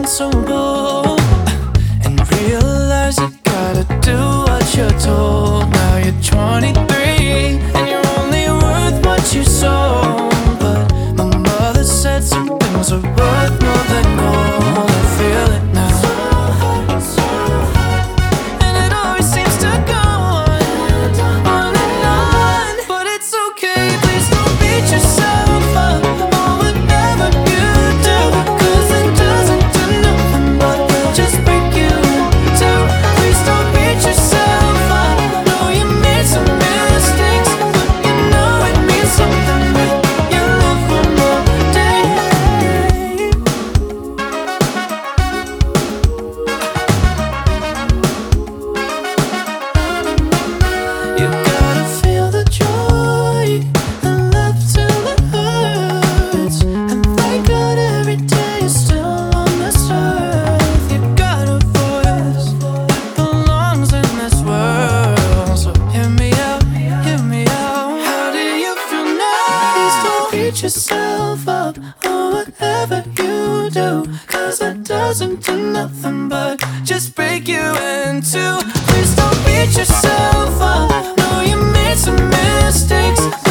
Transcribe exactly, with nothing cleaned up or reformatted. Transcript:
being so bold and realize you gotta do what you're told. Now you're twenty-three and you're only worth what you sold. But my mother said some things are worth more than gold. I feel it now. Beat yourself up or whatever you do, cause that doesn't do nothing but just break you in two. Please don't beat yourself up. No, you made some mistakes.